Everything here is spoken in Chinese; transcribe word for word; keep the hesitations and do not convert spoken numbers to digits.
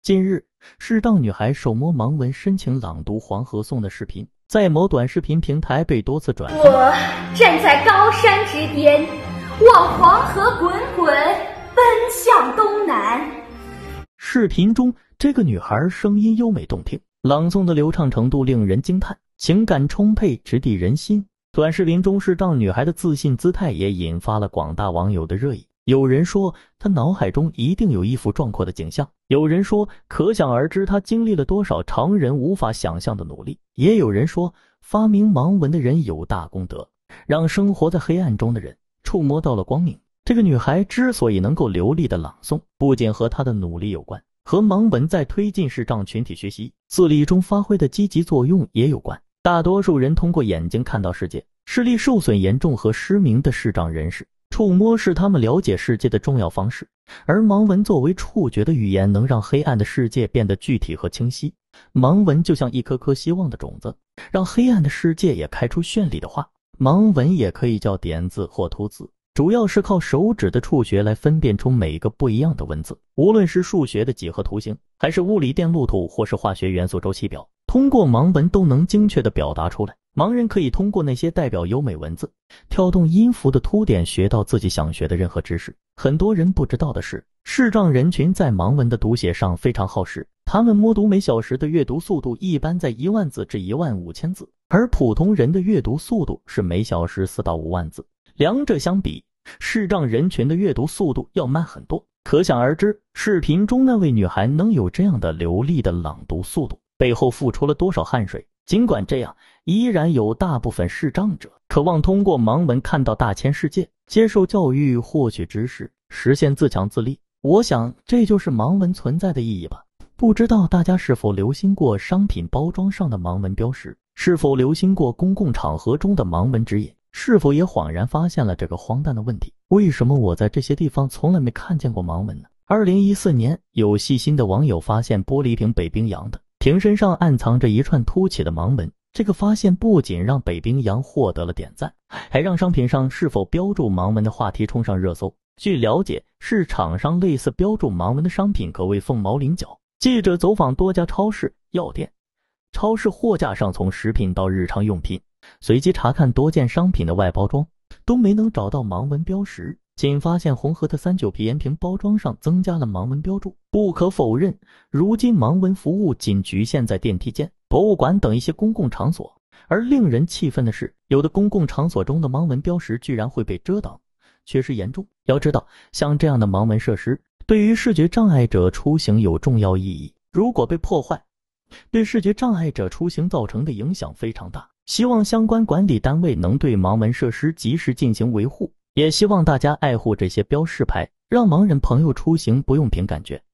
近日，视障女孩手摸盲文申请朗读《黄河颂》的视频，在某短视频平台被多次转发。 我站在高山之巅，望黄河滚滚，奔向东南。 视频中，这个女孩声音优美动听，朗诵的流畅程度令人惊叹，情感充沛，直抵人心。短视频中视障女孩的自信姿态也引发了广大网友的热议。有人说她脑海中一定有一幅壮阔的景象，有人说可想而知她经历了多少常人无法想象的努力，也有人说发明盲文的人有大功德，让生活在黑暗中的人触摸到了光明。这个女孩之所以能够流利的朗诵，不仅和她的努力有关，和盲文在推进视障群体学习自立中发挥的积极作用也有关。大多数人通过眼睛看到世界，视力受损严重和失明的视障人士，触摸是他们了解世界的重要方式，而盲文作为触觉的语言，能让黑暗的世界变得具体和清晰。盲文就像一颗颗希望的种子，让黑暗的世界也开出绚丽的花。盲文也可以叫点字或凸字，主要是靠手指的触觉来分辨出每个不一样的文字，无论是数学的几何图形，还是物理电路图，或是化学元素周期表，通过盲文都能精确地表达出来。盲人可以通过那些代表优美文字、跳动音符的凸点学到自己想学的任何知识。很多人不知道的是，视障人群在盲文的读写上非常耗时，他们默读每小时的阅读速度一般在一万字至一万五千字，而普通人的阅读速度是每小时四到五万字。两者相比，视障人群的阅读速度要慢很多。可想而知，视频中那位女孩能有这样的流利的朗读速度，背后付出了多少汗水。尽管这样，依然有大部分视障者渴望通过盲文看到大千世界，接受教育，获取知识，实现自强自立。我想这就是盲文存在的意义吧。不知道大家是否留心过商品包装上的盲文标识，是否留心过公共场合中的盲文指引，是否也恍然发现了这个荒诞的问题：为什么我在这些地方从来没看见过盲文呢？二零一四年，有细心的网友发现玻璃瓶北冰洋的瓶身上暗藏着一串凸起的盲文，这个发现不仅让北冰洋获得了点赞，还让商品上是否标注盲文的话题冲上热搜。据了解，市场上类似标注盲文的商品可谓凤毛麟角。记者走访多家超市、药店，超市货架上从食品到日常用品，随机查看多件商品的外包装，都没能找到盲文标识，仅发现红河的三九皮盐瓶包装上增加了盲文标注。不可否认，如今盲文服务仅局限在电梯间、博物馆等一些公共场所，而令人气愤的是，有的公共场所中的盲文标识居然会被遮挡，缺失严重。要知道，像这样的盲文设施对于视觉障碍者出行有重要意义，如果被破坏，对视觉障碍者出行造成的影响非常大。希望相关管理单位能对盲文设施及时进行维护，也希望大家爱护这些标示牌，让盲人朋友出行不用凭感觉。